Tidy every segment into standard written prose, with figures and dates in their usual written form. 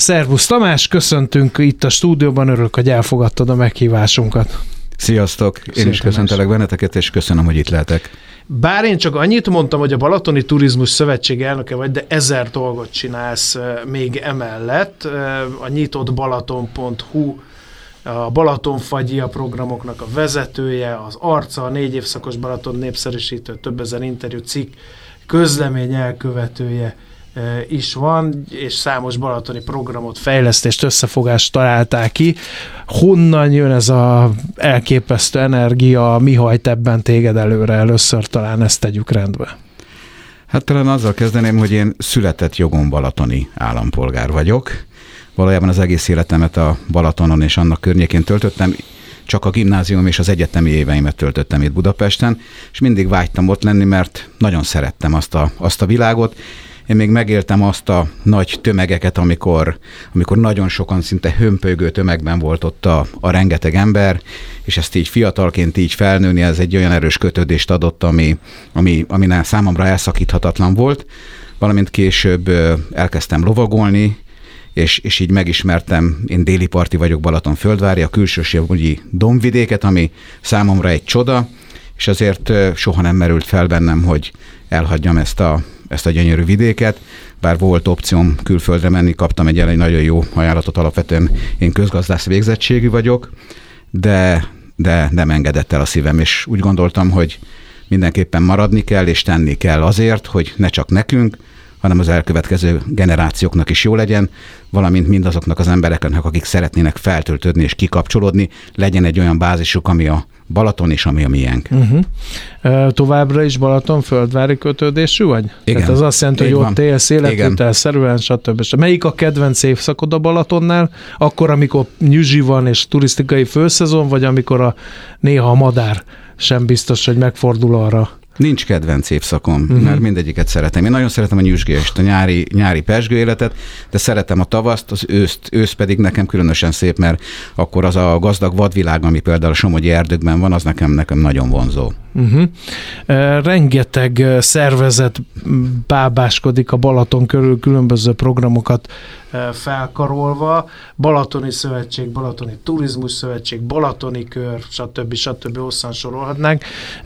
Szervusz Tamás, köszöntünk itt a stúdióban, örülök, hogy elfogadtad a meghívásunkat. Sziasztok! Én is köszöntelek benneteket, és köszönöm, hogy itt lehetek. Bár én csak annyit mondtam, hogy a Balatoni Turizmus Szövetség elnöke vagy, de 1000 dolgot csinálsz még emellett. A nyitottbalaton.hu, a Balatonfagyi programoknak a vezetője, az arca, a 4 évszakos Balaton népszerűsítő, több ezer interjú cikk, közlemény elkövetője is van, és számos balatoni programot, fejlesztést, összefogást találták ki. Honnan jön ez az elképesztő energia, mi hajt ebben téged előre? Először talán ezt tegyük rendbe. Hát talán azzal kezdeném, hogy én született jogon balatoni állampolgár vagyok. Valójában az egész életemet a Balatonon és annak környékén töltöttem, csak a gimnázium és az egyetemi éveimet töltöttem itt Budapesten, és mindig vágytam ott lenni, mert nagyon szerettem azt a világot. Én még megéltem azt a nagy tömegeket, amikor nagyon sokan, szinte hömpölygő tömegben volt ott a rengeteg ember, és ezt így fiatalként így felnőni, ez egy olyan erős kötődést adott, ami számomra elszakíthatatlan volt. Valamint később elkezdtem lovagolni, és így megismertem, én déli parti vagyok, Balatonföldvári, a külsőségi dombvidéket, ami számomra egy csoda, és azért soha nem merült fel bennem, hogy elhagyjam ezt a gyönyörű vidéket, bár volt opcióm külföldre menni, kaptam egy nagyon jó ajánlatot, alapvetően én közgazdász végzettségű vagyok, de nem engedett el a szívem, és úgy gondoltam, hogy mindenképpen maradni kell, és tenni kell azért, hogy ne csak nekünk, hanem az elkövetkező generációknak is jó legyen, valamint mindazoknak az embereknek, akik szeretnének feltöltődni és kikapcsolódni, legyen egy olyan bázisuk, ami a Balaton és ami a miénk. Továbbra is Balatonföldvári kötődésű vagy? Igen. Tehát az azt jelenti, hogy ott élsz életvitelszerűen, stb. Melyik a kedvenc évszakod a Balatonnál? Akkor, amikor nyüzsi van és turisztikai főszezon, vagy amikor néha a madár sem biztos, hogy megfordul arra? Nincs kedvenc évszakom, mert mindegyiket szeretem. Én nagyon szeretem a nyüzsgést, a nyári pezsgő életet, de szeretem a tavaszt, az ősz pedig nekem különösen szép, mert akkor az a gazdag vadvilág, ami például a somogyi erdőkben van, az nekem nagyon vonzó. Rengeteg szervezet bábáskodik a Balaton körül, különböző programokat felkarolva. Balatoni Szövetség, Balatoni Turizmus Szövetség, Balatoni Kör, stb. Hosszan sorolhatnánk.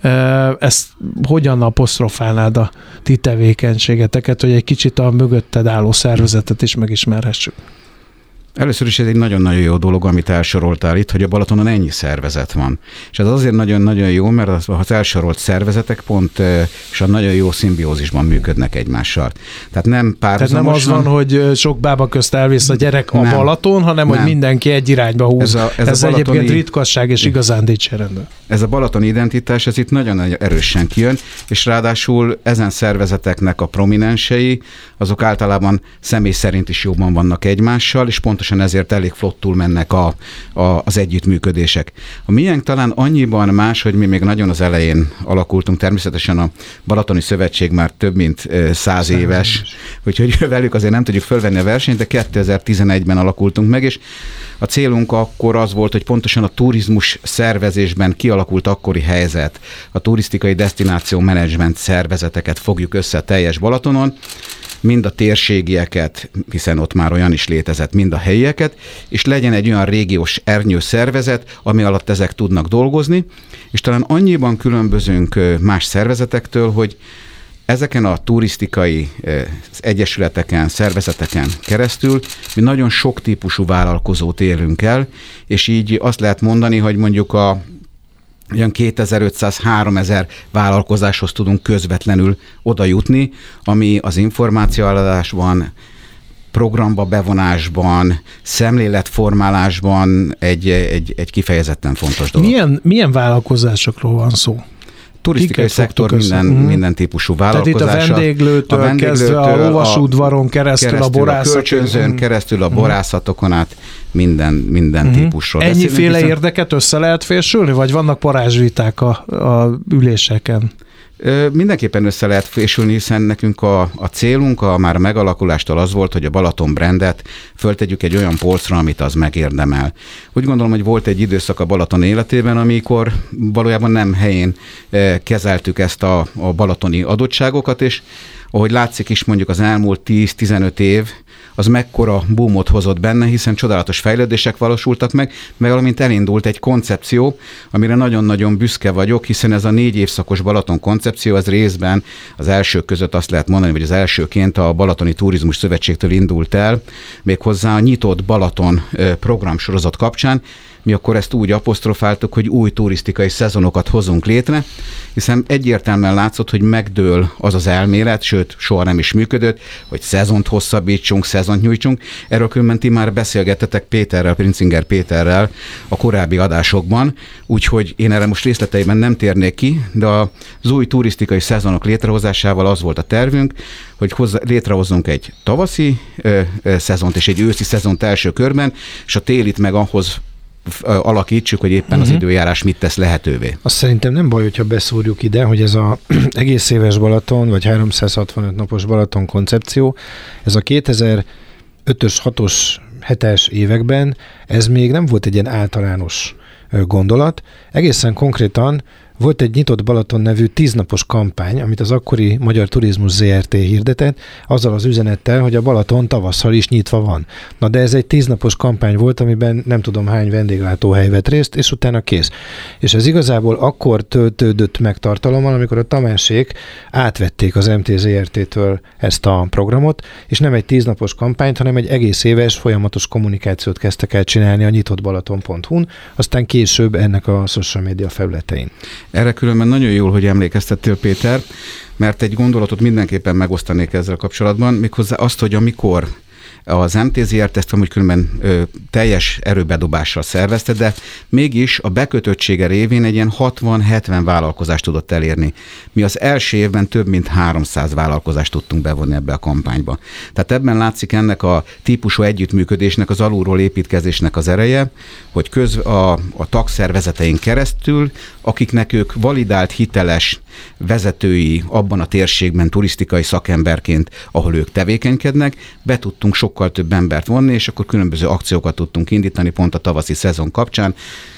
Ezt hogyan apostrofálnád a ti tevékenységeteket, hogy egy kicsit a mögötted álló szervezetet is megismerhessük? Először is ez egy nagyon-nagyon jó dolog, amit elsoroltál itt, hogy a Balatonon ennyi szervezet van. És ez azért nagyon-nagyon jó, mert az elsorolt szervezetek pont és a nagyon jó szimbiózisban működnek egymással. Tehát nem párhuzamosan. Tehát nem az van, hogy sok bába közt elvész a gyerek a Balaton, hanem hogy mindenki egy irányba húz. Ez egyébként ritkasság és igazán dicsérendő. Ez a balatoni identitás, ez itt nagyon erősen kijön, és ráadásul ezen szervezeteknek a prominensei, azok általában személy szerint is jobban vannak egymással, és pontosan ezért elég flottul mennek az együttműködések. A miénk talán annyiban más, hogy mi még nagyon az elején alakultunk, természetesen a Balatoni Szövetség már több mint 100 éves, úgyhogy velük azért nem tudjuk fölvenni a versenyt, de 2011-ben alakultunk meg, és a célunk akkor az volt, hogy pontosan a turizmus szervezésben kialakult akkori helyzet, a turisztikai desztináció menedzsment szervezeteket fogjuk össze a teljes Balatonon, mind a térségieket, hiszen ott már olyan is létezett, mind a helyieket, és legyen egy olyan régiós ernyő szervezet, ami alatt ezek tudnak dolgozni, és talán annyiban különbözünk más szervezetektől, hogy ezeken a turisztikai egyesületeken, szervezeteken keresztül mi nagyon sok típusú vállalkozót érünk el, és így azt lehet mondani, hogy mondjuk olyan 2500-3000 vállalkozáshoz tudunk közvetlenül oda jutni, ami az információadásban, programba bevonásban, szemléletformálásban egy kifejezetten fontos dolog. Milyen vállalkozásokról van szó? Turisztikai szektor minden típusú vállalkozása. Tehát itt a vendéglőtől kezdve a lovasudvaron keresztül a borászat. A kölcsönzőn keresztül a borászatokon át minden típusról. Ennyiféle érdeket össze lehet fésülni, vagy vannak parázsviták a üléseken? Mindenképpen össze lehet fésülni, hiszen nekünk a célunk már a megalakulástól az volt, hogy a Balaton brandet föltegyük egy olyan polcra, amit az megérdemel. Úgy gondolom, hogy volt egy időszak a Balaton életében, amikor valójában nem helyén kezeltük ezt a balatoni adottságokat, és ahogy látszik is mondjuk az elmúlt 10-15 év, az mekkora boomot hozott benne, hiszen csodálatos fejlődések valósultak meg valamint elindult egy koncepció, amire nagyon-nagyon büszke vagyok, hiszen ez a 4 évszakos Balaton koncepció, ez részben az elsők között azt lehet mondani, hogy az elsőként a Balatoni Turizmus Szövetségtől indult el, méghozzá a Nyitott Balaton programsorozat kapcsán. Mi akkor ezt úgy apostrofáltuk, hogy új turisztikai szezonokat hozunk létre, hiszen egyértelműen látszott, hogy megdől az az elmélet, sőt, soha nem is működött, hogy szezont hosszabbítsunk, szezont nyújtsunk. Erről különben ti már beszélgettetek Péterrel, Princinger Péterrel a korábbi adásokban, úgyhogy én erre most részleteiben nem térnék ki, de az új turisztikai szezonok létrehozásával az volt a tervünk, hogy létrehozzunk egy tavaszi szezont és egy őszi szezont első körben, és a télit meg ahhoz alakítsuk, hogy éppen az időjárás mit tesz lehetővé. Azt szerintem nem baj, hogyha beszúrjuk ide, hogy ez az egész éves Balaton, vagy 365 napos Balaton koncepció, ez a 2005-ös, 6-os, 7-es években, ez még nem volt egy ilyen általános gondolat. Egészen konkrétan volt egy Nyitott Balaton nevű 10 napos kampány, amit az akkori Magyar Turizmus Zrt. Hirdetett, azzal az üzenettel, hogy a Balaton tavasszal is nyitva van. Na de ez egy 10 napos kampány volt, amiben nem tudom hány vendéglátóhely vett részt, és utána kész. És ez igazából akkor töltődött meg tartalommal, amikor a Tamásék átvették az MT Zrt.-től ezt a programot, és nem egy 10 napos kampányt, hanem egy egész éves folyamatos kommunikációt kezdtek el csinálni a nyitottbalaton.hu-n, aztán később ennek a social media felületein. Erre különben nagyon jól, hogy emlékeztettél, Péter, mert egy gondolatot mindenképpen megosztanék ezzel kapcsolatban, méghozzá azt, hogy amikor az MTZR-t ezt amúgy különben teljes erőbedobással szervezte, de mégis a bekötöttsége révén egy ilyen 60-70 vállalkozást tudott elérni. Mi az első évben több mint 300 vállalkozást tudtunk bevonni ebbe a kampányba. Tehát ebben látszik ennek a típusú együttműködésnek, az alulról építkezésnek az ereje, hogy a tagszervezetein keresztül, akiknek ők validált, hiteles vezetői abban a térségben turisztikai szakemberként, ahol ők tevékenykednek, be tudtunk sokkal több embert vonni, és akkor különböző akciókat tudtunk indítani pont a tavaszi szezon kapcsán.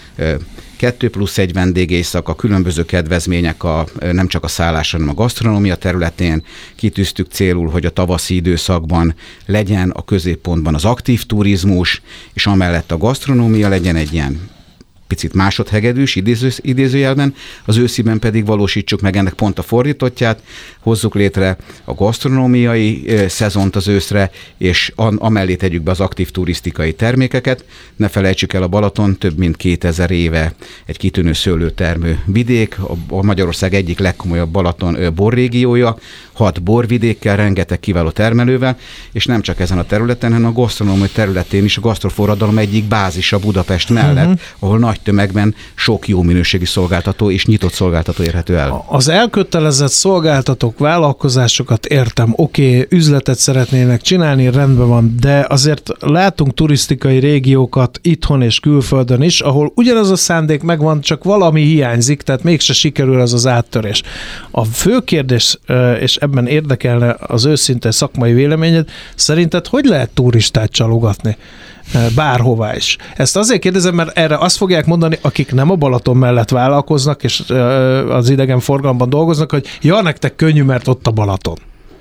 2+1 vendégészak, különböző kedvezmények nem csak a szállás, hanem a gasztronómia területén. Kitűztük célul, hogy a tavaszi időszakban legyen a középpontban az aktív turizmus, és amellett a gasztronómia legyen egy ilyen picit másodhegedűs, idézőjelben, az ősziben pedig valósítsuk meg ennek pont a fordítottját, hozzuk létre a gasztronómiai szezont az őszre, és amellé tegyük be az aktív turisztikai termékeket. Ne felejtsük el, a Balaton több mint 2000 éve egy kitűnő szőlőtermő vidék, a Magyarország egyik legkomolyabb Balaton borrégiója, 6 borvidékkel, rengeteg kiváló termelővel, és nem csak ezen a területen, hanem a gasztronómia területén is a gasztroforradalom egyik bázisa Budapest mellett, ahol nagy tömegben sok jó minőségi szolgáltató és nyitott szolgáltató érhető el. Az elkötelezett szolgáltatók, vállalkozásokat értem, oké, üzletet szeretnének csinálni, rendben van, de azért látunk turisztikai régiókat itthon és külföldön is, ahol ugyanaz a szándék megvan, csak valami hiányzik, tehát mégse sikerül az áttörés. A fő kérdés, és ebben érdekelne az őszinte szakmai véleményed, szerinted hogy lehet turistát csalogatni? Bárhová is. Ezt azért kérdezem, mert erre azt fogják mondani, akik nem a Balaton mellett vállalkoznak, és az idegenforgalomban dolgoznak, hogy ja, nektek könnyű, mert ott a Balaton.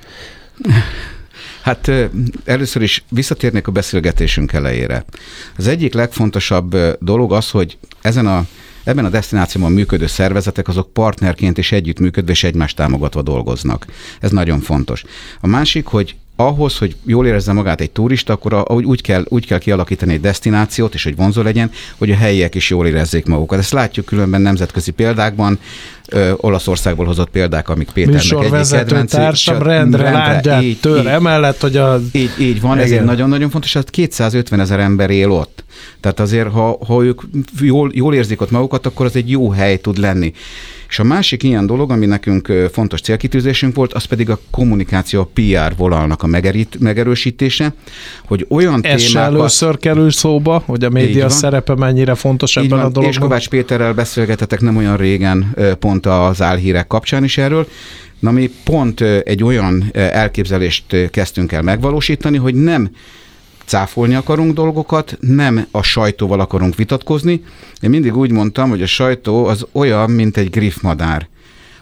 Hát először is visszatérnék a beszélgetésünk elejére. Az egyik legfontosabb dolog az, hogy ebben a desztinációban működő szervezetek azok partnerként és együttműködve és egymást támogatva dolgoznak. Ez nagyon fontos. A másik, hogy ahhoz, hogy jól érezze magát egy turista, akkor úgy kell kialakítani egy desztinációt, és hogy vonzó legyen, hogy a helyiek is jól érezzék magukat. Ezt látjuk különben nemzetközi példákban, Olaszországból hozott példák, amik Péternek egyik kedvenci. Társam rendre lágyát tör, emellett, hogy így van, ezért nagyon-nagyon fontos, hogy 250 000 ember él ott. Tehát azért, ha ők jól érzik ott magukat, akkor az egy jó hely tud lenni. És a másik ilyen dolog, ami nekünk fontos célkitűzésünk volt, az pedig a kommunikáció, a PR vonalnak a megerősítése, hogy olyan témákat... Ez először kerül szóba, hogy a média szerepe mennyire fontos ebben a dologban. És Kovács Péterrel beszélgetetek nem olyan régen pont az álhírek kapcsán is erről. Na, mi pont egy olyan elképzelést kezdtünk el megvalósítani, hogy nem cáfolni akarunk dolgokat, nem a sajtóval akarunk vitatkozni. Én mindig úgy mondtam, hogy a sajtó az olyan, mint egy griffmadár.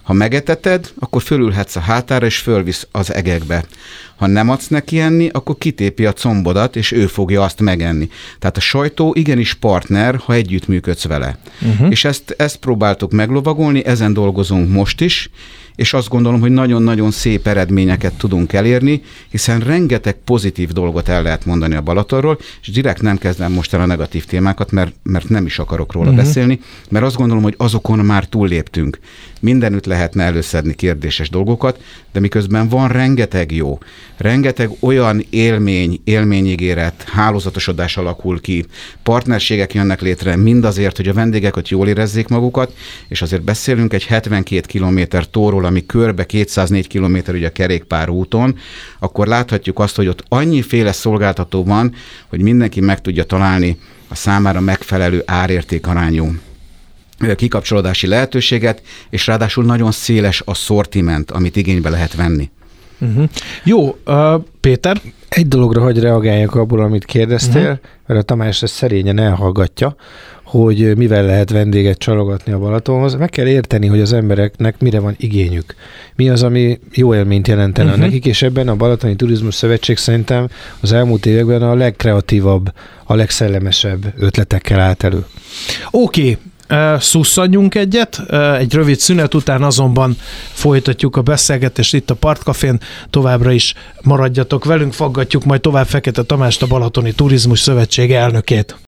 Ha megeteted, akkor fölülhetsz a hátára, és fölvisz az egekbe. Ha nem adsz neki enni, akkor kitépi a combodat, és ő fogja azt megenni. Tehát a sajtó igenis partner, ha együttműködsz vele. És ezt próbáltuk meglovagolni, ezen dolgozunk most is, és azt gondolom, hogy nagyon-nagyon szép eredményeket tudunk elérni, hiszen rengeteg pozitív dolgot el lehet mondani a Balatonról, és direkt nem kezdem most el a negatív témákat, mert nem is akarok róla beszélni, mert azt gondolom, hogy azokon már túlléptünk. Mindenütt lehetne előszedni kérdéses dolgokat, de miközben van rengeteg jó, rengeteg olyan élményígéret, hálózatosodás alakul ki, partnerségek jönnek létre mindazért, hogy a vendégek ott jól érezzék magukat, és azért beszélünk egy 72 kilométer tóról, ami körbe 204 kilométer ugye a kerékpárúton, akkor láthatjuk azt, hogy ott annyiféle szolgáltató van, hogy mindenki meg tudja találni a számára megfelelő árértékarányú kikapcsolódási lehetőséget, és ráadásul nagyon széles a szortiment, amit igénybe lehet venni. Jó, Péter? Egy dologra hagy reagáljak abból, amit kérdeztél, mert a Tamás ezt szerényen elhallgatja, hogy mivel lehet vendéget csalogatni a Balatonhoz. Meg kell érteni, hogy az embereknek mire van igényük. Mi az, ami jó élményt jelentene nekik, és ebben a Balatoni Turizmus Szövetség szerintem az elmúlt években a legkreatívabb, a legszellemesebb ötletekkel állt elő. Oké. Szusszadjunk egyet, egy rövid szünet után azonban folytatjuk a beszélgetést itt a Partcafén, továbbra is maradjatok velünk, faggatjuk majd tovább Fekete Tamást, a Balatoni Turizmus Szövetség elnökét.